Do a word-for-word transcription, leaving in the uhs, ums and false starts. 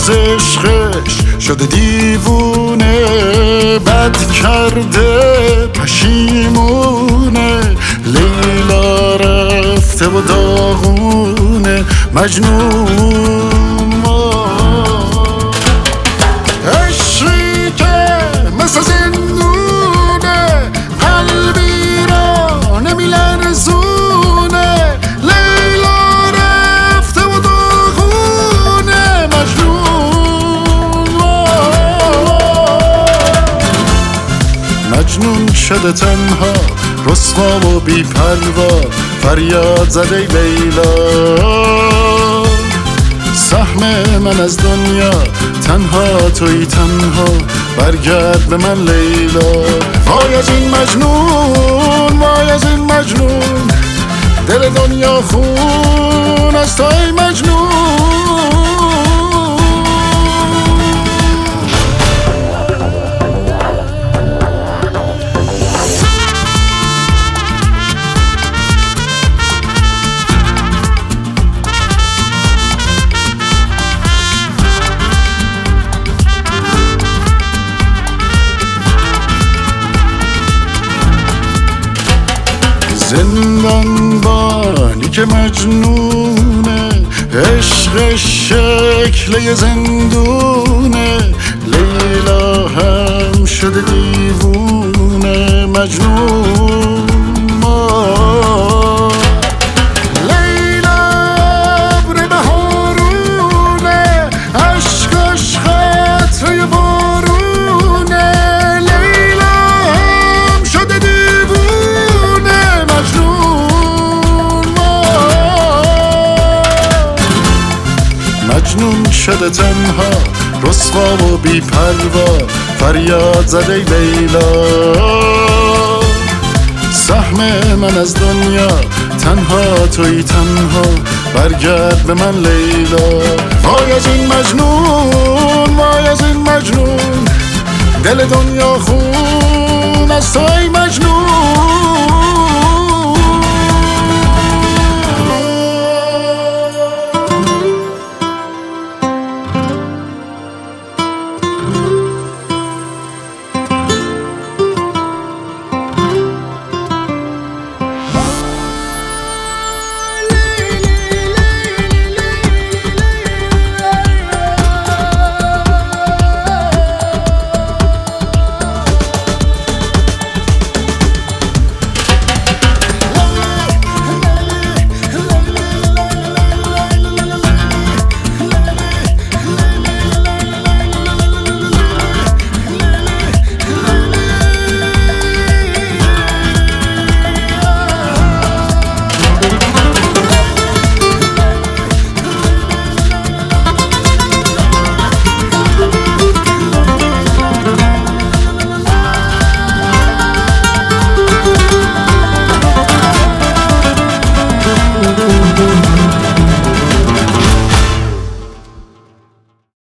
از عشقش شده دیوونه، بد کرده پشیمونه. لیلا رفته و داغونه مجنون. عشقی که مثل زندونه، قلبی را نمیلرزونه. لیلا رفته و داغونه مجنون. مجنون شده تنها، رسوا و بی پروا، فریاد زده لیلا. سهم من از دنیا تنها توی تنها، برگرد به من لیلا. وای از این مجنون، وای از این مجنون، دل دنیا خون از توی مجنون. زندان بانی که مجنونه، عشق شکل زندونه. لیلا هم شده دیوونه مجنون. لیلا ابر بهارونه، عشقش قطره بارونه. لیلا هم شده دیوونه مجنون. مجنون شده تنها، رسوا و بی پروا، فریاد زده لیلا. سهم من از دنیا تنها توی تنها، برگرد به من لیلا. وای از این مجنون، وای از این مجنون، دل دنیا خون از توی مجنون.